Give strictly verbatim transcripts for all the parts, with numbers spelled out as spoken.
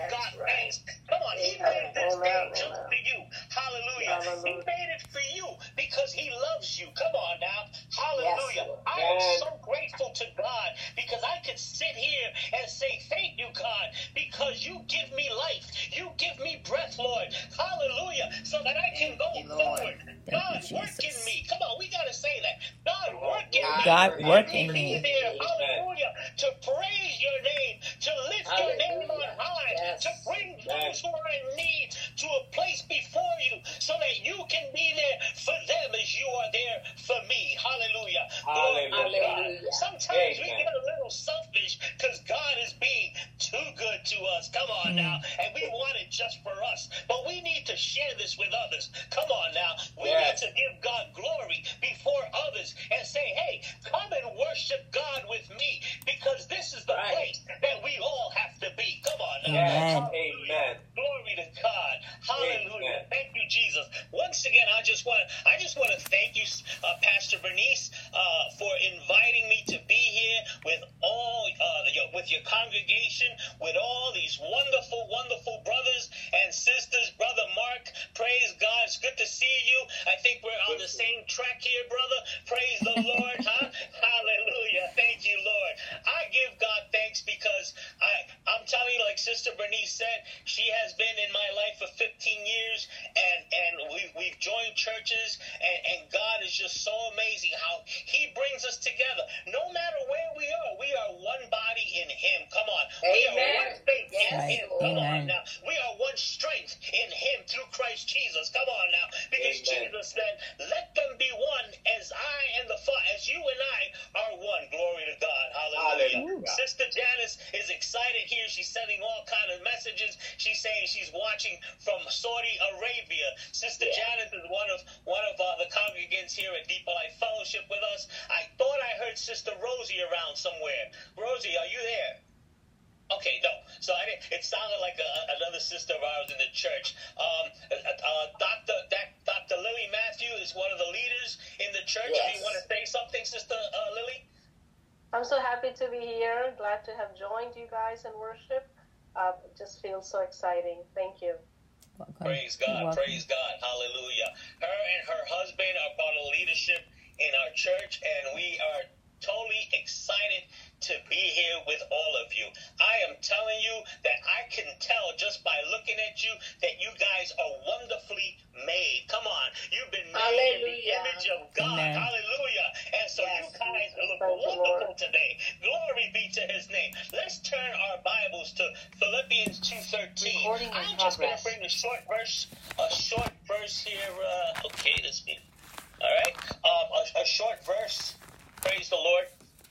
That's God right. thanks. Come on, he made this day just for you. Hallelujah. Hallelujah. He made it for you because he loves you. Come on now. Hallelujah. Yes, I am so grateful to God because I could sit here and say, thank you, God, because you give me life. You give me breath, Lord. Hallelujah. So that I can go Thank you, Lord. forward. Thank God, you, work in Jesus. me. Come on, we got to say that. God, work in me. God, work Let in be me. there. Hallelujah. To praise your name, to lift your name on Hallelujah. high, Yes. to bring those who are in need to a place before you so that you can be there for them as you are there for me. Hallelujah. Glory to God. Hallelujah. Sometimes we get a little selfish because God is being too good to us. Come on now. And we want it just for us. But we need to share this with others. Come on now. We Yes. need to give God glory before others and say, hey, come and worship God with me because this is the Right. place that we all have to be. Come on now. Amen. Hallelujah. Amen. Glory to God. Hallelujah. Amen. Thank you, Jesus. Once again, I just want to I just want to thank you, uh, Pastor Bernice, uh, for inviting me to be here with all uh, your, with your congregation, with all these wonderful, wonderful brothers and sisters. Brother Mark, praise God. It's good to see you. I think we're on the same track here, brother. Praise the Lord. Huh? Hallelujah. Thank you, Lord. I give God thanks because I, I'm telling you, like Sister Bernice said, she has been in my life for fifteen years, and, and we've, we've joined churches, and, and God is just so amazing how he brings us together. No matter where we are, we are one body in him. Come on. We are Amen. one faith in Yes, him. Lord. Come on Amen. now. We are one strength in him through Christ Jesus. Come on now. Because Amen. Jesus said, let them be one as I and the Father, as you and I are one. Glory to God. Hallelujah. Hallelujah. Sister Janice is excited here. She's sending all kind of messages. She's saying she's watching from Saudi Arabia. Sister Yeah. Janice is one of one of uh, the congregants here at Deeper Life Fellowship with us. I thought I heard Sister Rosie around somewhere. Rosie, are you there? Okay, no. So I didn't, it sounded like a, another sister of ours in the church. Um, uh, uh, Doctor Doctor Lily Matthew is one of the leaders in the church. Do Yes. you want to say something, Sister uh, Lily? I'm so happy to be here. Glad to have joined you guys in worship. Uh, it just feels so exciting. Thank you. Welcome. Praise You're God, welcome. praise God, hallelujah. Her and her husband are part of leadership in our church, and we are totally excited to be here with all of you. I am telling you that I can tell just by looking at you that you guys are wonderfully made. Come on, you've been made in the Hallelujah. image of God. Amen. Hallelujah. And so you Yes. guys look Thank you, wonderful Lord. today. Glory be to his name. Let's turn our Bibles to Philippians two thirteen. Recording in I'm just going to progress. bring a short verse, a short verse here. Uh, okay, this me. All right, um, a, a short verse. Praise the Lord.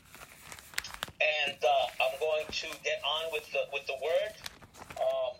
And uh, I'm going to get on with the with the word. Um,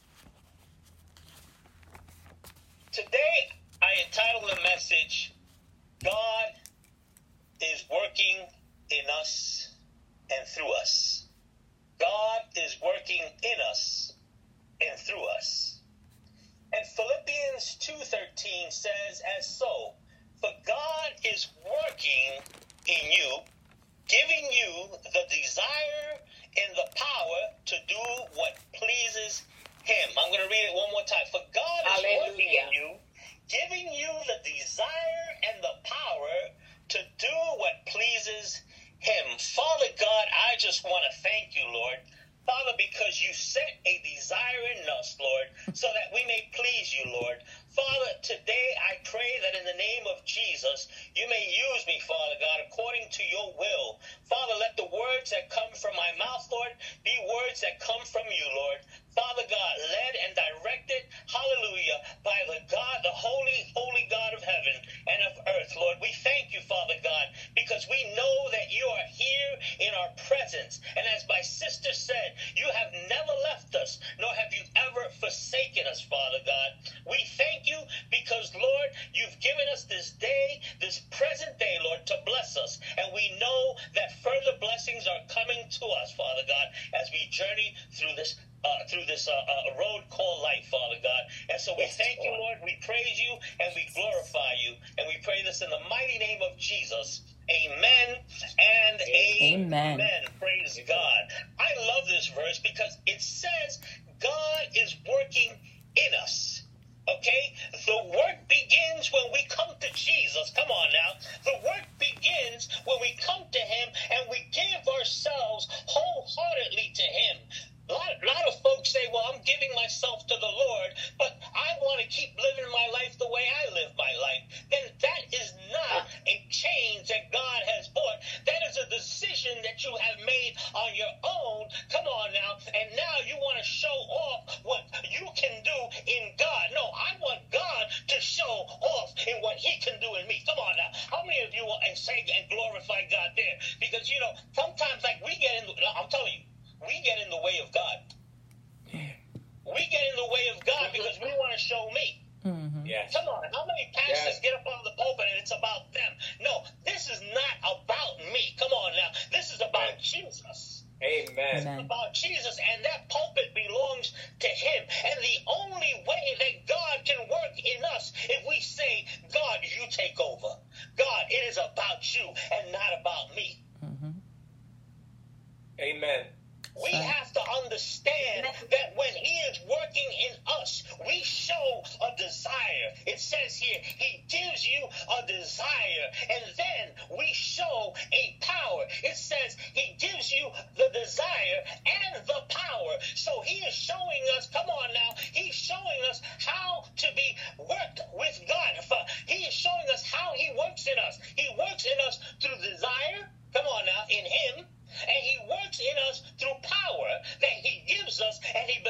today, I entitled the message, "God is working in us and through us." God is working in us and through us. And Philippians two thirteen says, as so, for God is working in you, giving you the desire and the power to do what pleases him. I'm going to read it one more time. For God is working in Hallelujah. you, giving you the desire and the power to do what pleases him. Father God, I just want to thank you, Lord. Father, because you set a desire in us, Lord, so that we may please you, Lord. Father, today I pray that in the name of Jesus, you may use me, Father God, according to your will. Father, let the words that come from my mouth, Lord, be words that come from you, Lord. Father God, led and directed, hallelujah, by the God, the holy, holy God of heaven and of earth, Lord. We thank you, Father God, because we know that you are here in our presence. And as my sister said, you have never left us, nor have you ever forsaken us, Father God. We thank you because, Lord, you've given us this day, this present day, Lord, to bless us. And we know that further blessings are coming to us, Father God, as we journey through this Uh, through this uh, uh, road called life, Father God. And so we Yes, thank you, Lord. Lord. We praise you and we glorify you. And we pray this in the mighty name of Jesus. Amen and amen. Amen. Praise God. I love this verse because it says God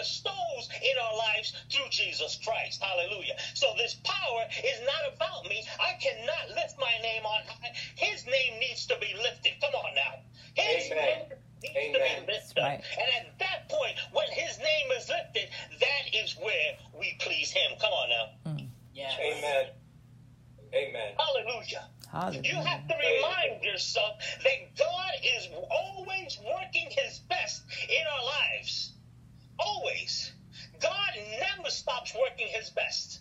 bestows in our lives through Jesus Christ. Hallelujah. So this power is not about me. I cannot lift my name on high. His name needs to be lifted. Come on now. His Amen. name needs Amen. to be lifted. Right. And at that point, when his name is lifted, that is where we please him. Come on now. Mm. Yes. Amen. Amen. Hallelujah. Hallelujah. You have to remind yourself that God is always working his best in our lives. Always. God never stops working his best.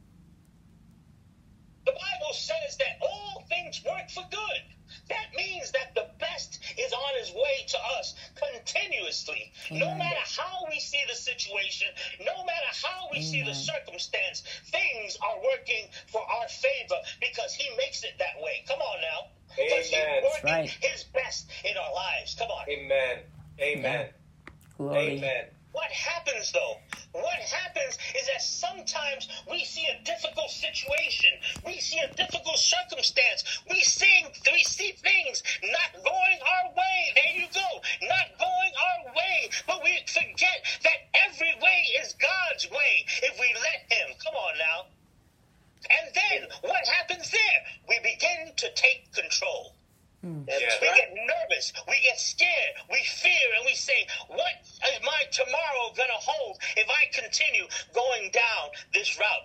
The Bible says that all things work for good. That means that the best is on his way to us continuously. No Amen. matter how we see the situation, no matter how we see the Amen. circumstance, things are working for our favor because he makes it that way. Come on now. Because he's Amen. working Right. his best in our lives. Come on. Amen. Amen. Glory. Amen. What happens though? What happens is that sometimes we see a difficult situation. We see a difficult circumstance. We see, we see things not going our way. There you go. Not going our way. But we forget that every way is God's way if we let him. Come on now. And then what happens there? We begin to take control. That's We right. get nervous. We get scared. We fear, and we say, what is my tomorrow going to hold if I continue going down this route?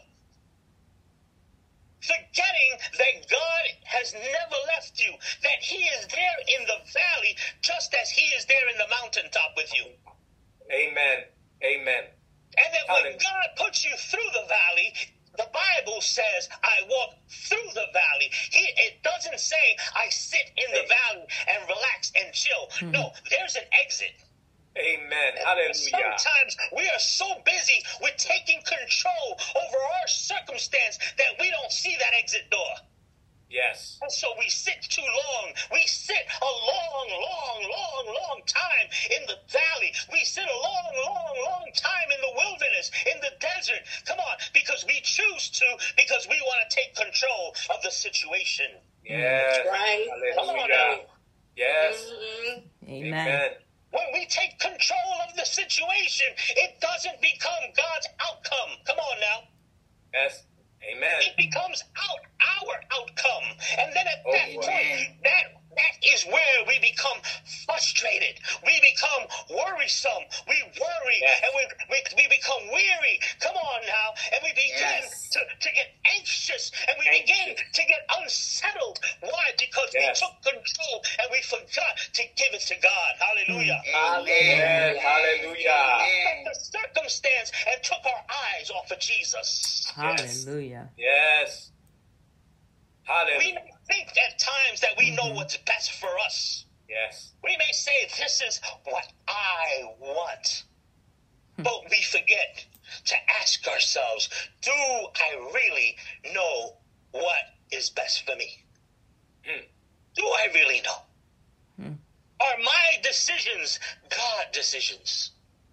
Forgetting that God has never left you, that he is there in the valley just as he is there in the mountaintop with you. Amen. Amen. And that when Hallelujah. God puts you through the valley, the Bible says, I walk through the valley. He, it doesn't say, I sit in the valley and relax and chill. No, there's an exit. Amen. Hallelujah. Sometimes we are so busy with taking control over our circumstance that we don't see that exit door. Yes. And so we sit too long. We sit a long, long, long, long time in the valley. We sit a long, long, long time in the wilderness, in the desert. Come on, because we choose to, because we want to take control of the situation. Yes. Right. Come on Hallelujah. now. Yes. Mm-hmm. Amen. Amen. When we take control of the situation, it doesn't become God's outcome. Come on now. Yes. Amen. It becomes out our outcome. And then at Oh, that wow. point, that that is where we become frustrated. We become worrisome. We worry Yes. and we, we we become weary. Come on now. And we begin Yes. to, to get anxious and we Anxious. begin to get unsettled. Why? Because Yes. we took control and we forgot to give it to God. Hallelujah. Amen. Hallelujah. Took the circumstance and took our eyes off of Jesus. Hallelujah. Yes. We Hallelujah. may think at times that we know what's best for us. Yes. We may say, this is what I want. But we forget to ask ourselves, do I really know what is best for me? Hmm. Do I really know? Hmm. Are my decisions God decisions?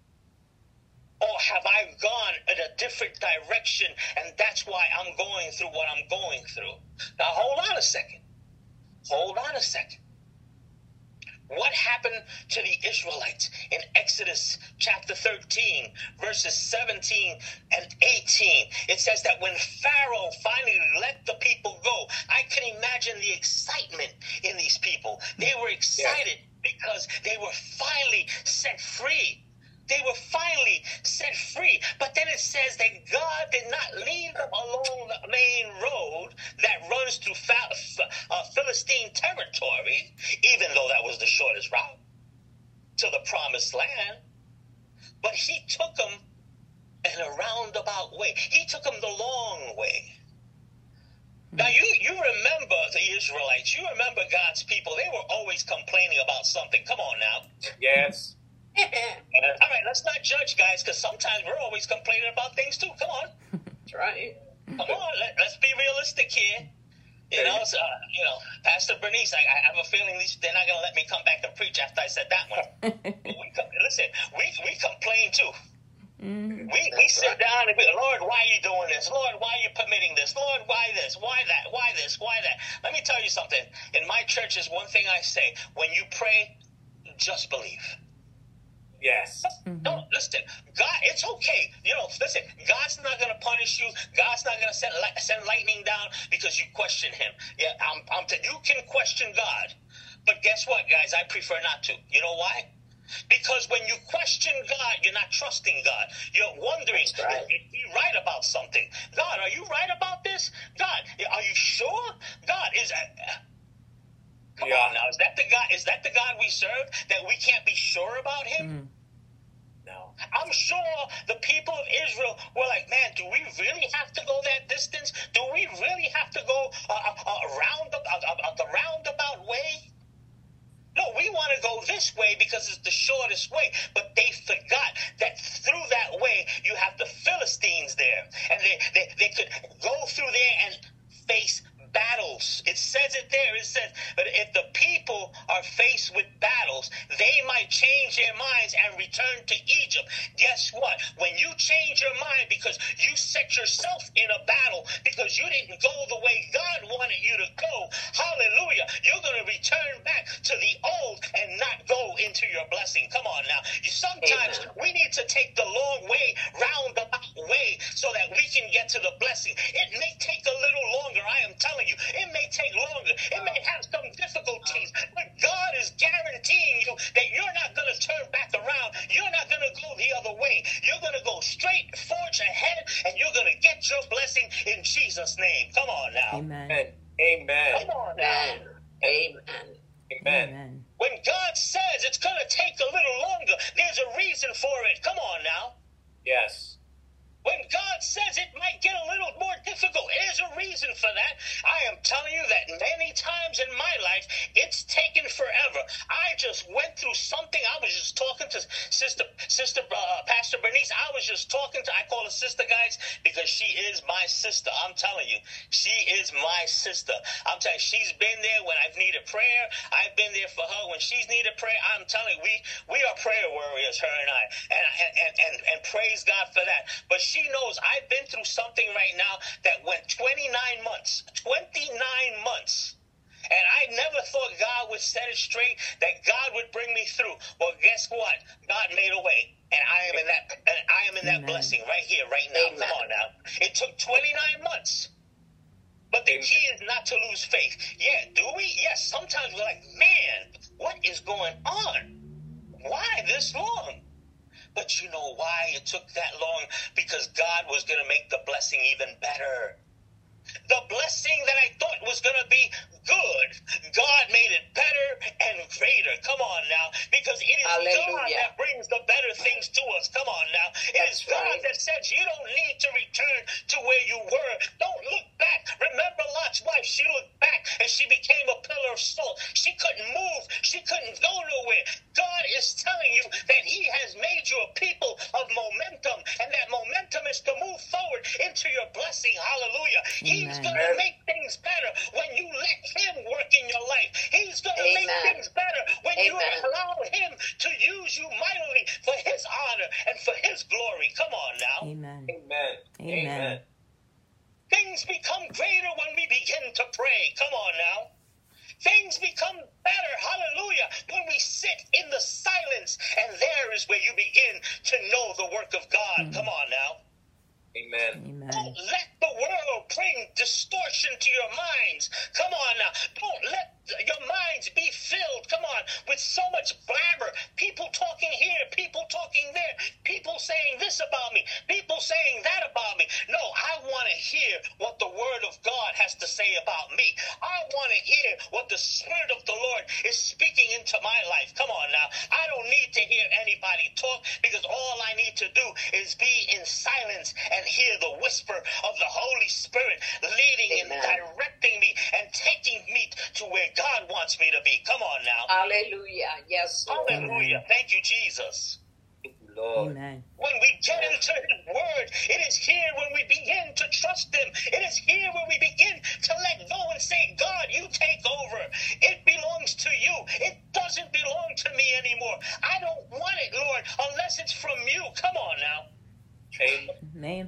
Or have I gone in a different direction and that's why I'm going through what I'm going through? Now hold on a second. Hold on a second. What happened to the Israelites in Exodus chapter thirteen, verses seventeen and eighteen? It says that when Pharaoh finally let the people go, I can imagine the excitement in these people. They were excited because they were finally set free. They were finally set free. But then it says that God did not leave them along the main road that runs through uh, Philistine territory, even though that was the shortest route to the promised land. But he took them in a roundabout way. He took them the long way. Now, you, you remember the Israelites. You remember God's people. They were always complaining about something. Come on now. Yes. All right, let's not judge, guys, because sometimes we're always complaining about things too. Come on, That's right. come on. Let, let's be realistic here. You know, so, uh, you know, Pastor Bernice, I, I have a feeling these, they're not going to let me come back and preach after I said that one. But we com- listen, we we complain too. Mm. We we sit down and be, Lord, why are you doing this? Lord, why are you permitting this? Lord, why this? Why that? Why this? Why that? Let me tell you something. In my church, is one thing I say: when you pray, just believe. Yes. No, listen, God, it's okay. You know, listen, God's not going to punish you. God's not going to send, li- send lightning down because you question him. Yeah, I'm, I'm t- you can question God. But guess what, guys? I prefer not to. You know why? Because when you question God, you're not trusting God. You're wondering, right. is he right about something? God, are you right about this? God, are you sure? God, is that... Come Yeah. on now, is that the God? Is that the God we serve? That we can't be sure about him? Mm. No. I'm sure the people of Israel were like, man, do we really have to go that distance? Do we really have to go uh, uh, around the, uh, uh, the roundabout way? No, we want to go this way because it's the shortest way. But they forgot that through that way, you have the Philistines there. And they, they, they could go through there and face battles. It says it there. It says, but if the people are faced with battles, they might change their minds and return to Egypt. Guess what? When you change your mind because you set yourself in a battle because you didn't go the way God wanted you to go, hallelujah, you're going to return back to the old and not go into your blessing. Come on now. You, sometimes Amen. We need to take the long way, roundabout way, so that we can get to the blessing. It may take a little longer. I am telling you, it may take longer. It may have some difficulties, but God is guaranteeing you that you're not going to turn back around. You're not going to go the other way. You're going to go straight, forge ahead, and you're going to get your blessing in Jesus' name. Come on now. Amen. Amen. Come on now. Amen. Amen. Amen. When God says it's going to take a little longer, there's a reason for it. Come on now. Yes. When God says it might get a little more difficult, there's a reason for that. I am telling you that many times in my life, it's taken forever. I just went through something. I was just talking to Sister, Sister uh, Pastor Bernice. I was just talking to, I call her sister, guys, because she is my sister. I'm telling you, she is my sister. I'm telling you, she's been there when I've needed prayer. I've been there for her when she's needed prayer. I'm telling you, we, we are prayer warriors, her and I, and, and, and, and, and praise God for that. But she She knows I've been through something right now that went twenty-nine months. twenty-nine months. And I never thought God would set it straight, that God would bring me through. Well, guess what? God made a way. And I am in that and I am in that Amen. blessing right here, right now. Amen. Come on now. It took twenty-nine months. But the key is not to lose faith. Yeah, do we? Yes, sometimes we're like, man, what is going on? Why this long? But you know why it took that long? Because God was going to make the blessing even better. The blessing that I thought was going to be good, God made it better and greater. Come on now. Because it is Hallelujah. God that brings the better things to us. Come on now. It That's is God right. that says you don't need to return to where you were. Don't look back. Remember Lot's wife? She looked back and she became a pillar of salt. She couldn't move. She couldn't go nowhere. God is telling you that he has made you a people of momentum, and that momentum is to move forward into your blessing. Hallelujah. He's Amen. going to make things better when you let him work in your life. He's going to make Amen. things better when you Amen. allow him to use you mightily for his honor and for his glory. Come on now. Amen. Amen. Amen. Things become greater when we begin to pray. Come on now. Things become better, hallelujah, when we sit in the silence, and there is where you begin to know the work of God. Mm. Come on now. Amen. Amen. Don't let the world bring distortion to your minds. Come on now. Don't let your minds be filled, come on, with so much blabber. People talking here, people talking there, people saying this about me, people saying that about me. No, I want to hear what the word of God has to say about me. I want to hear what the Spirit of the Lord is speaking into my life. Come on now. I don't need to hear anybody talk, because all I need to do is be in silence and hear the whisper of the Holy Spirit leading Amen. and directing me and taking me to where God wants me to be. Come on now. Hallelujah. Yes, Lord. Hallelujah. Thank you, Jesus. Thank you, Lord. Amen. When we get into his word, it is here when we begin to trust him. It is here when we begin to let go and say, God, you take over. It belongs to you. It doesn't belong to me anymore. I don't want it, Lord, unless it's from you. Come on now. Amen. Amen.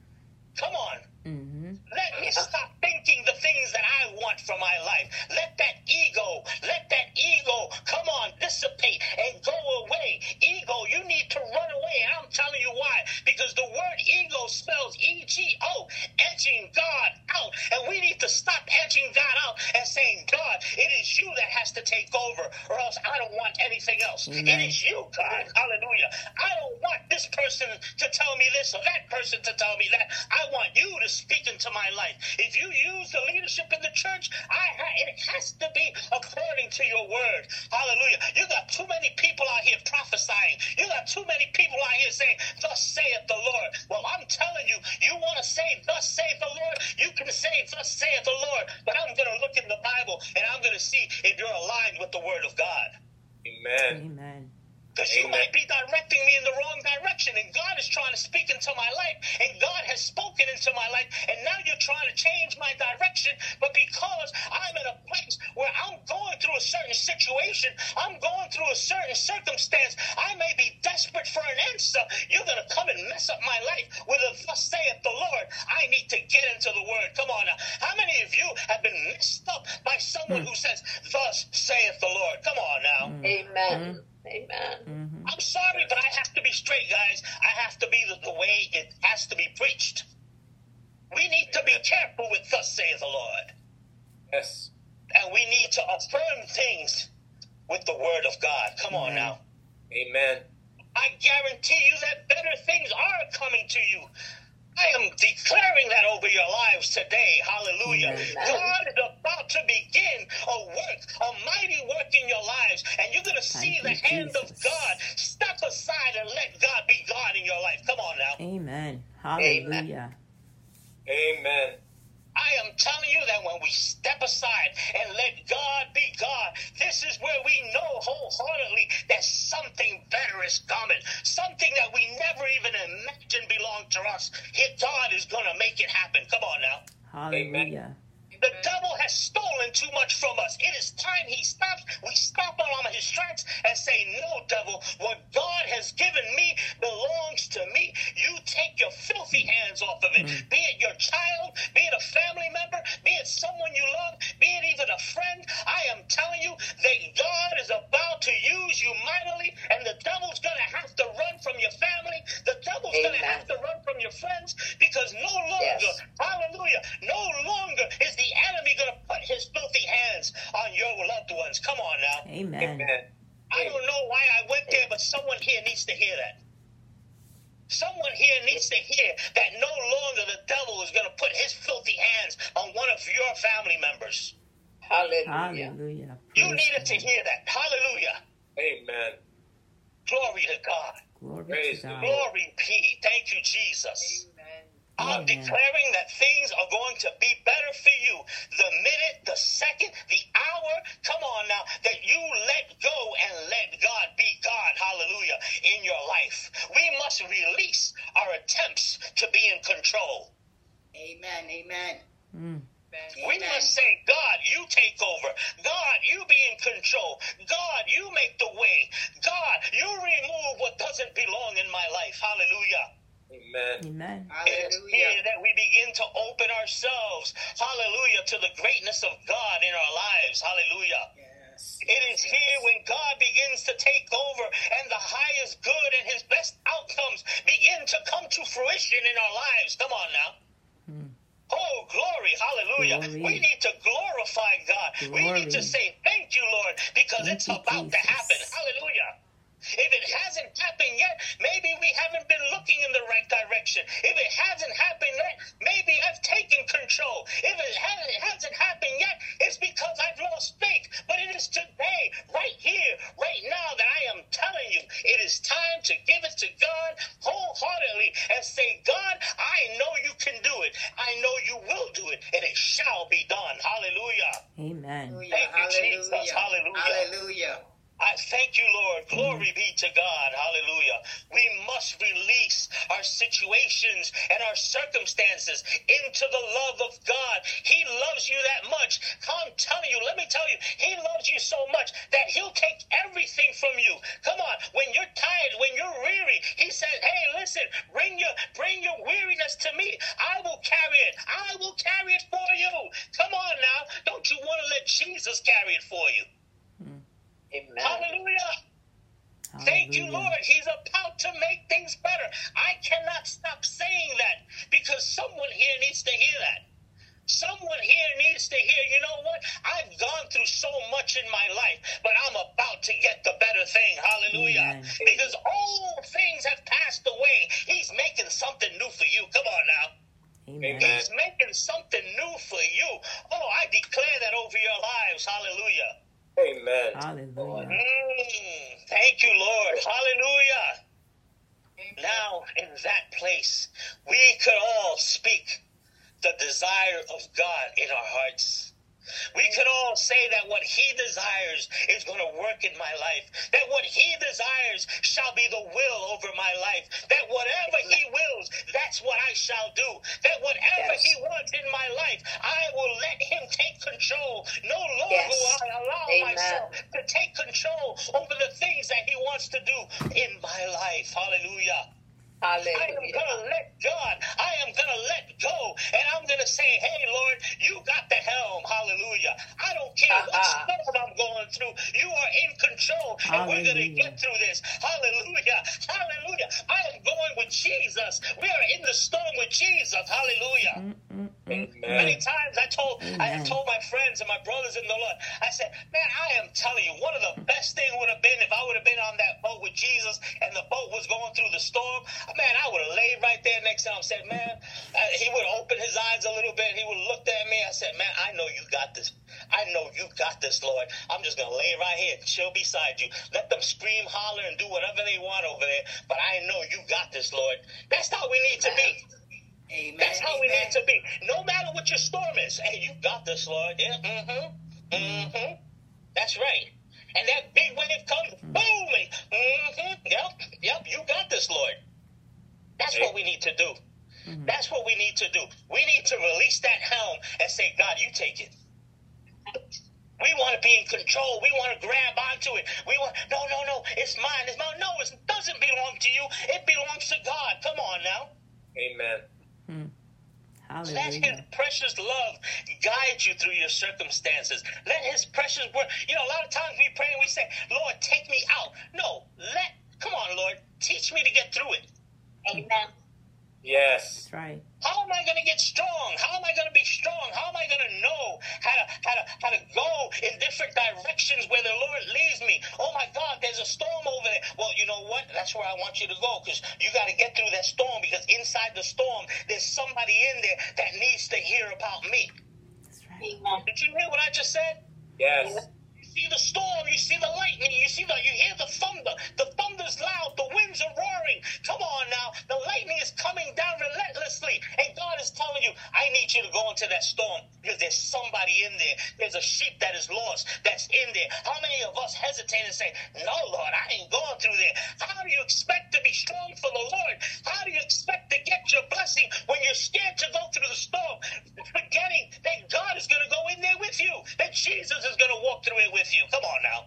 Come on. Mm-hmm. Let me stop thinking the things that I want for my life. Let that ego, let that ego, come on, dissipate and go away. Ego ego. You need to run away. And I'm telling you why. Because the word ego spells E G O, edging God out. And we need to stop edging God out and saying, God, it is you that has to take over, or else I don't want anything else. Amen. It is you, God. Hallelujah. I don't want this person to tell me this or that person to tell me that. I want you to speak into my life. If you use the leadership in the church, I ha- it has to be according to your word. Hallelujah. You got too many people out here prophesying. You got too many people out here saying, thus saith the Lord. Well, I'm telling you, you want to say, thus saith the Lord? You can say, thus saith the Lord. But I'm going to look in the Bible and I'm going to see if you're aligned with the word of God. Amen. Amen. Because you Amen. might be directing me in the wrong direction, and God is trying to speak into my life, and God has spoken into my life, and now you're trying to change my direction. But because I'm in a place where I'm going through a certain situation, I'm going through a certain circumstance, I may be desperate for an answer. You're going to come and mess up my life with a thus saith the Lord. I need to get into the word. Come on now. How many of you have been messed up by someone who says, thus saith the Lord? Come on now. Amen. Amen. Mm-hmm. I'm sorry, but I have to be straight, guys. I have to be the, the way it has to be preached. We need to be careful with thus saith the Lord. Yes. And we need to affirm things with the word of God. Come on Amen. now. Amen. I guarantee you that better things are coming to you. I am declaring that over your lives today. Hallelujah. Amen. God is about to begin a work, a mighty work in your lives. And you're going to see Thank the you, hand of Jesus. God. Step aside and let God be God in your life. Come on now. Amen. Hallelujah. Amen. I am telling you that when we step aside and let God be God, this is where we know wholeheartedly that something better is coming. Something that we never even imagined belonged to us. Here, God is going to make it happen. Come on now. Hallelujah. The devil has stolen too much from us. It is time he stops. We stop on his tracks and say, no, devil, what God has given me belongs to me. You take your filthy hands off of it. Mm. Be it your child, be it a family member, be it someone you love, be it even a friend. I am telling you that God is about to use you mightily, and the devil's going to have to run from your family. The devil's going to Amen. have to run from your friends, because no longer, Yes. hallelujah, no longer is the enemy going to put his filthy hands on your loved ones. Come on now. Amen. Amen. I don't know why I went there, but someone here needs to hear that. Someone here needs to hear that no longer the devil is going to put his filthy hands on one of your family members. Hallelujah. Hallelujah. You Praise needed to God. hear that. Hallelujah. Amen. Glory to God. Glory Praise to the God. Glory be. Thank you, Jesus. I'm Amen. declaring that things are going to be better for you. The minute, the second, the hour, come on now, that you let go and let God be God, hallelujah, in your life. We must release our attempts to be in control. Amen. Amen. Mm. We must say, God, you take over. God, you be in control. God, you make the way. God, you remove what doesn't belong in my life. Hallelujah. Amen. Amen. It is here Hallelujah. that we begin to open ourselves, hallelujah, to the greatness of God in our lives. Hallelujah. Yes. It is here when God begins to take over and the highest good and his best outcomes begin to come to fruition in our lives. Come on now. Mm. Oh, glory, hallelujah. Glory. We need to glorify God. We need to Glory. say thank you, Lord, because Thank it's you, about to Jesus. happen. Hallelujah. If it hasn't happened yet, maybe we haven't been looking in the right direction. If it hasn't happened yet, maybe I've taken control. If it hasn't, hasn't happened yet, it's because I've lost faith. But it is today, right here, right now, that I am telling you, it is time to give it to God wholeheartedly and say, God, I know you can do it. I know you will do it, and it shall be done. Hallelujah. Amen. Hallelujah. Thank you, Jesus. Hallelujah. Hallelujah. Hallelujah. I thank you, Lord. Glory be to God. Hallelujah. We must release our situations and our circumstances into the love of God. He loves you that much. I'm telling you, let me tell you, he loves you so much that he'll take everything from you. Come on. When you're tired, when you're weary, he says, hey, listen, bring your, bring your weariness to me. I will carry it. I will carry it for you. Come on now. Don't you want to let Jesus carry it for you? Amen. Hallelujah. Thank you, Hallelujah. Lord. He's about to make things better. I cannot stop saying that because someone here needs to hear that. Someone here needs to hear, you know what? I've gone through so much in my life, but I'm about to get the better thing. Hallelujah. Amen. Because old things have passed away. He's making something new for you. Come on now. Amen. Amen. He's making something new for you. Oh, I declare that over your lives. Hallelujah. Amen. Hallelujah. Mm, thank you, Lord. Hallelujah. Now, in that place, we could all speak the desire of God in our hearts. We could all say that what he desires is going to work in my life. That what he desires shall be the will over my life. That whatever he wills, that's what I shall do. That whatever Yes. he wants in my life, I will let him take control. No longer Yes. will I allow Amen. myself to take control over the things that he wants to do in my life. Hallelujah. I am Hallelujah. going to let God. I am going to let go. And I'm going to say, hey, Lord, you got the helm. Hallelujah. I don't care what Uh-huh. storm I'm going through. You are in control. And we're going to Hallelujah. get through this. Hallelujah. Hallelujah. I am going with Jesus. We are in the storm with Jesus. Hallelujah. Mm-mm-mm. Many times I told I have Amen. told my friends and my brothers in the Lord, I said, man, I am telling you, one of the best things would have been if I would have been on that boat with Jesus and the boat was going through the storm. Man, I would have laid right there next to him and said, man, uh, he would open his eyes a little bit. He would look at me. I said, man, I know you got this. I know you got this, Lord. I'm just going to lay right here, chill beside you. Let them scream, holler, and do whatever they want over there. But I know you got this, Lord. That's how we need to be. Amen. That's how we Amen. need to be. No matter what your storm is. Hey, you got this, Lord. Yeah, mm-hmm. Mm-hmm. That's right. And that big wave comes, boom. Mm-hmm. Yep. Yep. You got this, Lord. That's what we need to do. Mhm. That's what we need to do. We need to release that helm and say, God, you take it. We want to be in control. We want to grab onto it. We want, no, no, no, it's mine. It's mine. No, it doesn't belong to you. It belongs to God. Come on now. Amen. Mm. Let his Hallelujah. precious love guide you through your circumstances. Let his precious word. You know, a lot of times we pray and we say, Lord, take me out. No, let, come on, Lord, teach me to get through it. Amen. Yes. That's right. How am I going to get strong? How am I going to be strong? How am I going to know how to, how to, how to go in different directions where the Lord leads me? Oh my God, there's a storm over there. Well, you know what? That's where I want you to go, because you got to get through that storm, because inside the storm, there's somebody in there that needs to hear about me. That's right. Amen. Did you hear what I just said? Yes. You see the storm, you see the lightning, you see the, you hear the thunder. The thunder's loud, the winds are roaring. Come on now, the lightning is coming down relentlessly, and God is telling you, I need you to go into that storm, because there's somebody in there. There's a sheep that is lost that's in there. How many of us hesitate and say, no, Lord, I ain't going through there? How do you expect to be strong for the Lord? How do you expect to get your blessing when you're scared to go through the storm, forgetting that God is going to go in there with you, that Jesus is going to walk through it with you? Come on now.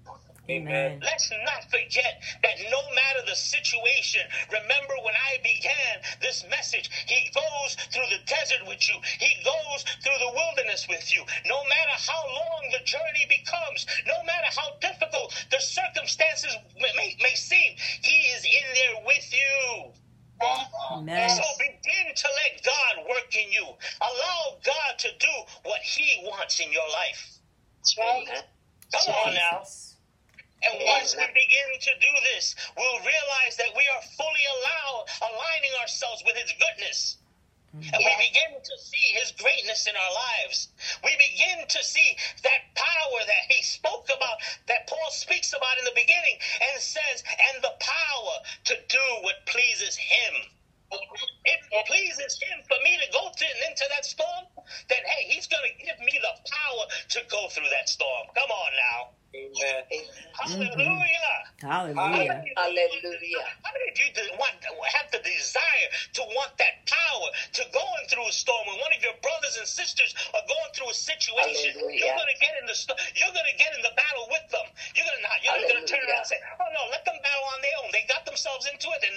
Amen. Let's not forget that no matter the situation, remember when I began this message, he goes through the desert with you. He goes through the wilderness with you. No matter how long the journey becomes, no matter how difficult the circumstances may, may seem, he is in there with you. Amen. So begin to let God work in you. Allow God to do what he wants in your life. That's right. Come on now. Jesus. And once we begin to do this, we'll realize that we are fully allow, aligning ourselves with his goodness. And we begin to see his greatness in our lives. We begin to see that power that he spoke about, that Paul speaks about in the beginning, and says, and the power to do what pleases him. If it pleases him for me to go to, into that storm, then hey, he's going to give me the power to go through that storm. Come on now. Amen. Hallelujah. Hallelujah. Hallelujah. How many of you do want, have the desire to want that power to going through a storm? When one of your brothers and sisters are going through a situation, Hallelujah. you're going to get in the sto- you're going to get in the battle with them. You're going to not. You're not going to turn around and say, "Oh no, let them battle on their own. They got themselves into it, and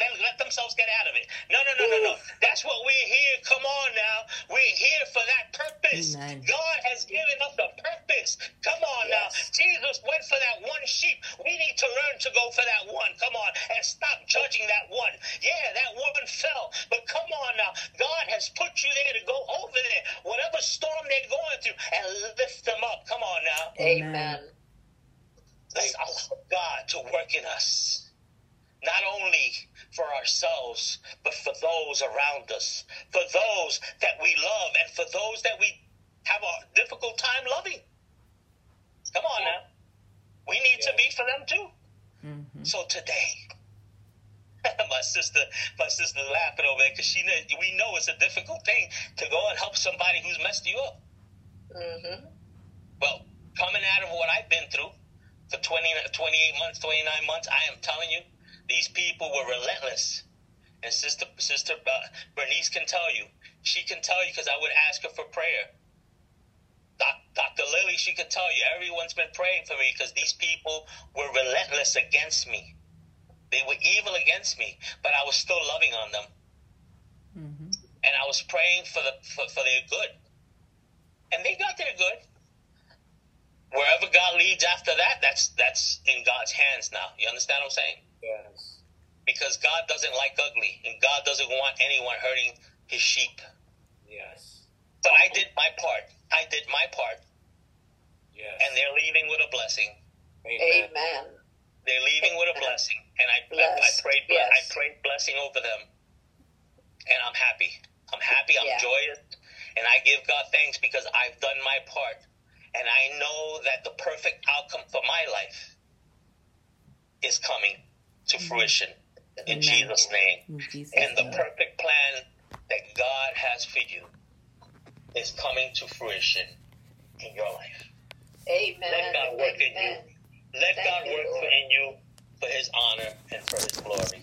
let, let themselves get out of it. No, no, no, no, no. That's what we're here. Come on now. We're here for that purpose. Amen. God has given us a purpose. Come on now. Yes. Jesus went for that one sheep. We need to learn to go for that one. Come on. And stop judging that one. Yeah, that one fell. But come on now. God has put you there to go over there. Whatever storm they're going through, and lift them up. Come on now. Amen. Let's allow God to work in us. Not only for ourselves, but for those around us, for those that we love, and for those that we have a difficult time loving. Come on now. We need to Yeah. be for them too. Mm-hmm. So today, my sister, my sister's laughing over there because she knows, we know it's a difficult thing to go and help somebody who's messed you up. Mm-hmm. Well, coming out of what I've been through for twenty, twenty-eight months, twenty-nine months, I am telling you, these people were relentless. And Sister Sister uh, Bernice can tell you. She can tell you because I would ask her for prayer. Doc, Doctor Lily, she could tell you. Everyone's been praying for me because these people were relentless against me. They were evil against me, but I was still loving on them. Mm-hmm. And I was praying for the for, for their good. And they got their good. Wherever God leads after that, that's that's in God's hands now. You understand what I'm saying? Yes. Because God doesn't like ugly, and God doesn't want anyone hurting his sheep. Yes. So I did my part. I did my part. Yes. And they're leaving with a blessing. Amen. Amen. They're leaving with a blessing. And I, I, I Blessed. prayed Yes. I prayed blessing over them. And I'm happy. I'm happy. I'm Yeah. joyous. And I give God thanks because I've done my part. And I know that the perfect outcome for my life is coming to fruition in Amen. Jesus' name. In Jesus' And the name. perfect plan that God has for you is coming to fruition in your life. Amen. Let God work in you. Amen. Let Thank God you, work Lord. in you for his honor and for his glory.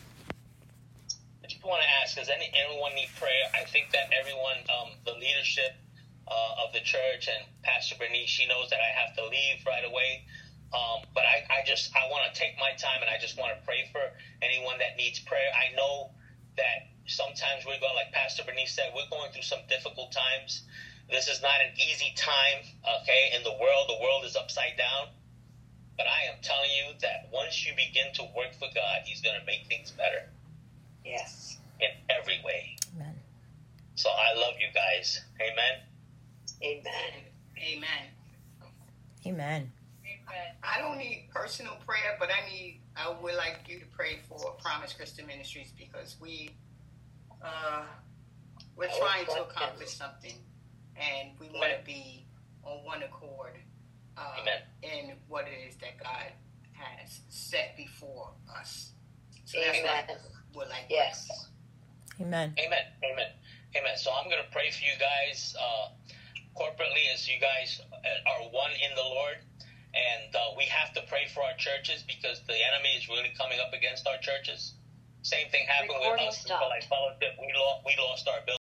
I just want to ask, does any, anyone need prayer? I think that everyone, um, the leadership uh, of the church and Pastor Bernice, she knows that I have to leave right away. Um, but I, I just, I want to take my time and I just want to pray for anyone that needs prayer. I know that sometimes we're going, like Pastor Bernice said, we're going through some difficult times. This is not an easy time, okay, in the world. The world is upside down. But I am telling you that once you begin to work for God, he's going to make things better Yes. in every way. Amen. So I love you guys. Amen. Amen. Amen. Amen. I don't need personal prayer, but I need. I would like you to pray for Promise Christian Ministries because we, uh, we're trying to accomplish something, and we want to be on one accord uh, Amen. in what it is that God has set before us. So that's Amen. what we're like. Yes. Amen. Amen. Amen. Amen. So I'm going to pray for you guys uh, corporately as you guys are one in the Lord. And uh, we have to pray for our churches because the enemy is really coming up against our churches. Same thing happened with Recording us. stopped. Like fellowship, we lost, we lost our building.